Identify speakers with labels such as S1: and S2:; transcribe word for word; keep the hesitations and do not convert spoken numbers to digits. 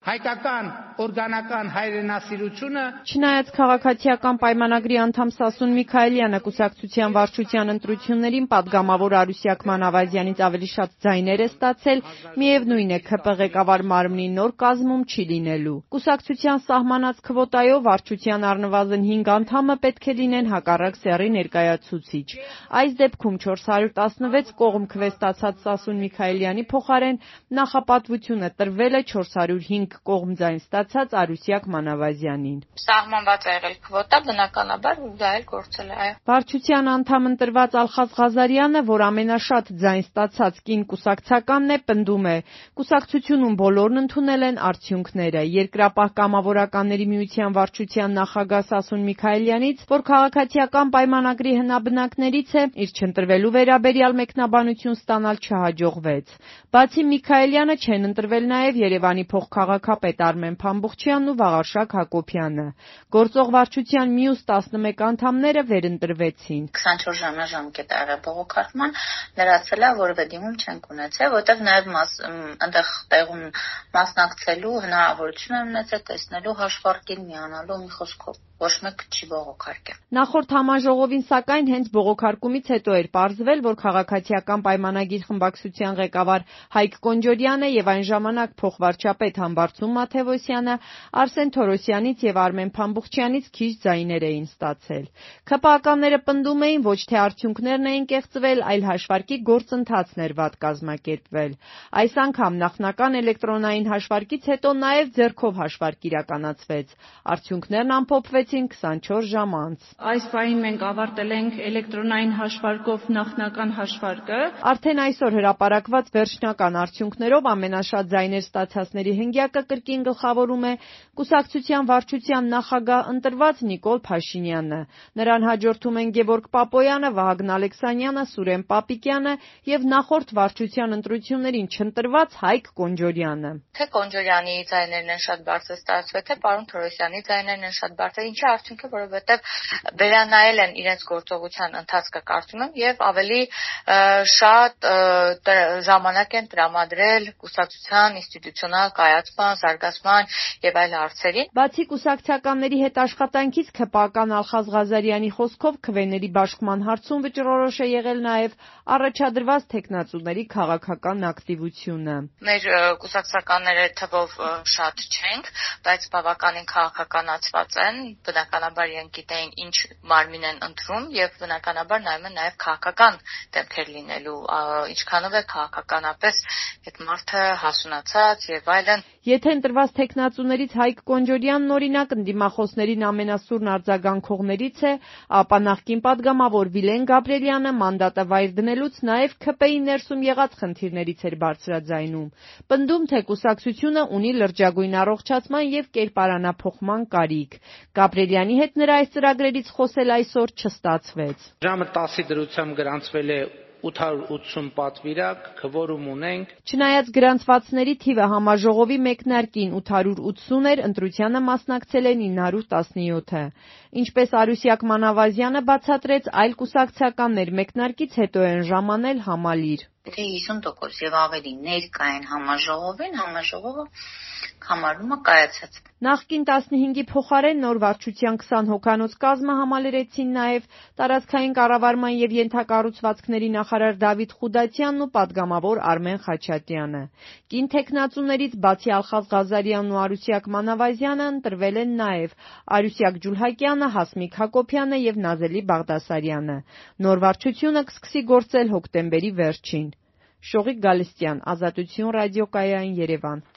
S1: հայկական օրգանական հայրենասիրությունը
S2: Չնայած քաղաքացիական պայմանագրի անդամ Սասուն Միքայելյանը կուսակցության վարչության ընտրություններին պատգամավոր Արուսյակ Մանավազյանից ավելի շատ ձայներ է ստացել, միևնույն է ՔՊ ղեկավար մարմնի նոր կազմում չի լինելու։ Կուսակցության սահմանած քվոտայով վարչության առնվազն հինգ անդամը պետք է լինեն հակառակ սեռի ներկայացուցիչ։ Այս դեպքում չորս հարյուր տասնվեց կողմ քվեստացած Սասուն Միքայելյանի փոխարեն նախապատվությունը տրվել է չորս հարյուր հինգ կողմ ձայն ստացած Արուսյակ Մանավազյանին։
S3: Սահմանված է եղել քվոտա, բնականաբար դա էլ գործել է, այո։
S2: Վարչության անդամ ընտրված Ալխազ Ղազարյանը, որ ամենաշատ ձայն ստացած կին կուսակցականն է, պնդում է. կուսակցությունում բոլորն ընդունել են արդյունքները։ Երկրապահ կամավորականների միության վարչության նախագահ Սասուն Միքայելյանից, որ քաղաքացիական պայմանագրի հնաբնակներից է, իր չընտրվելու վերաբերյալ մեկնաբանություն ստանալ չհաջողվեց։ Բացի Միքայելյանը չեն ընտրվել նաև Երևանի փոխքաղաքապետ Արմեն Փամբուխչյանն ու Վաղարշակ Հակոբյանը։ Գործող վարչության մյուս տասնմեկ անդամները վերընտրվեցին։
S3: քսանչորս ժամյա ժամկետ ա եղել բողոքարկման, լրացել է, որևէ դիմում չենք ունեցել, որտեղ նաև այնտեղ տեղում մասնակցելու հնարավորություն եմ ունեցել, տեսնելու հաշվարկին, միանալու, մի խոսքով ոչ մեկ չի բողոքարկել։
S2: Նախորդ համաժողովին սակայն հենց բողոքարկումից հետո էր պարզվել, որ քաղաքացիական պայմանագիր խմբակցության ղեկավար Հայկ Կոնջորյանը եւ այն ժամանակ փոխվարչապետ Համբարձում Մաթեւոսյանը Արսեն Թորոսյանից եւ Արմեն Փամբուխչյանից քիչ ձայներ էին ստացել։ ՔՊԱ-ականները պնդում էին, ոչ թե արդյունքներն էին կեղծվել, այլ հաշվարկի գործընթացն էր վատ կազմակերպվել։ Այս անգամ նախնական էլեկտրոնային հաշվարկից հետո նաեւ ձեռքով հաշվարկ իրականացվեց։ Արդյունքներն ամփոփվեցին քսանչորս ժամ անց։
S4: Այս պահին մենք ավարտել ենք էլեկտրոնային հաշվարկով նախնական հաշվարկը։
S2: Արդեն այսօր հրապարակված վերջնական արդյունքներով ամենաշատ ձայներ ստացածների հնգյակը կրկին գլխավորում է կուսակցության վարչության նախագահ ընտրված Նիկոլ Փաշինյանը։ Նրան հաջորդում են Գևորգ Պապոյանը, Վահագն Ալեքսանյանը, Սուրեն Պապիկյանը եւ նախորդ վարչության ընտրություններին չընտրված Հայկ Կոնջորյանը։
S3: Թե Կոնջորյանի ձայներն են շատ բարձր ստացվել, թե պարոն Թորոսյանի ձայներն են շատ բարձր, ինչի արդյունքը, որովհետեւ վերանայել են իրենց գործողության ընթացքը, կարծում եմ, եւ ավելի շատ ժամանակ են տրամադրել կուսակցության ինստիտուցիոնալ կայացման, զարգացման եւ այլ հարցերին։
S2: Բացի կուսակցականների հետ աշխատանքից ՔՊԱ-ական Ալխազ Ղազարյանի խոսքով քվեների բաշխման հարցում վճռորոշ է եղել նաեւ առաջադրված թեկնածուների քաղաքական ակտիվությունը։
S3: Մեր կուսակցականները թվով շատ չենք, բայց բավականին քաղաքականացված են, բնականաբար իրենք գիտեն ինչ մարմին են ընտրում եւ բնականաբար նայում են նաեւ քաղաքական դեպքեր լինելու, ինչքանով է քաղաքականապես այդ մարդը հասունացած եւ այլն։
S2: Եթե ընտրված թեկնածուներից Հայկ Կոնջորյանն օրինակ ընդդիմախոսներին ամենասուրն արձագանքողներից է, ապա նախկին պատգամավոր Վիլեն Գաբրիելյանը մանդատը վայր դնելուց նաև ՔՊ-ի ներսում եղած խնդիրներից էր բարձրաձայնում։ Պնդում, թե կուսակցությունը ունի լրջագույն առողջացման եւ կերպարանափոխման կարիք։ Գաբրիելյանի հետ նրա այս ծրագրերից խոսել այսօր չստացվեց։
S1: Ժամը տասի դրությամբ գրանցվել է ութ հարյուր ութսուն պատվիրակ, քվորում ունենք։
S2: Չնայած գրանցվածների թիվը համաժողովի մեկնարկին ութ հարյուր ութսուն էր, ընտրությանը մասնակցել են ինը հարյուր տասնյոթը։ Ինչպես Արուսյակ Մանավազյանը բացատրեց, այլ կուսակցականներ մեկնարկից հետո են ժամանել համալիր։
S3: Եթե հիսուն տոկոս եւ ավելի ներկա են համաժողովին, համաժողովը համարվում է կայացած։
S2: Նախկին տասնհինգի փոխարեն նոր վարչության քսան հոգանոց կազմը համալրեցին նաև տարածքային կառավարման եւ ենթակառուցվածքների նախարար Դավիթ Խուդատյանն ու պատգամավոր Արմեն Խաչատյանը։ Կին թեկնածուներից բացի Ալխազ Ղազարյանն ու Արուսյակ Մանավազյանը ընտրվել են նաև Արուսյակ Ջուլհակյանը, Հասմիկ Հակոբյանը եւ Նազելի Բաղդասարյանը։ Նոր վարչությունը կսկսի գործել հոկտեմբերի վերջին։ Շողիկ Գալստյան, Ազատություն ռադիոկայան, Երևան։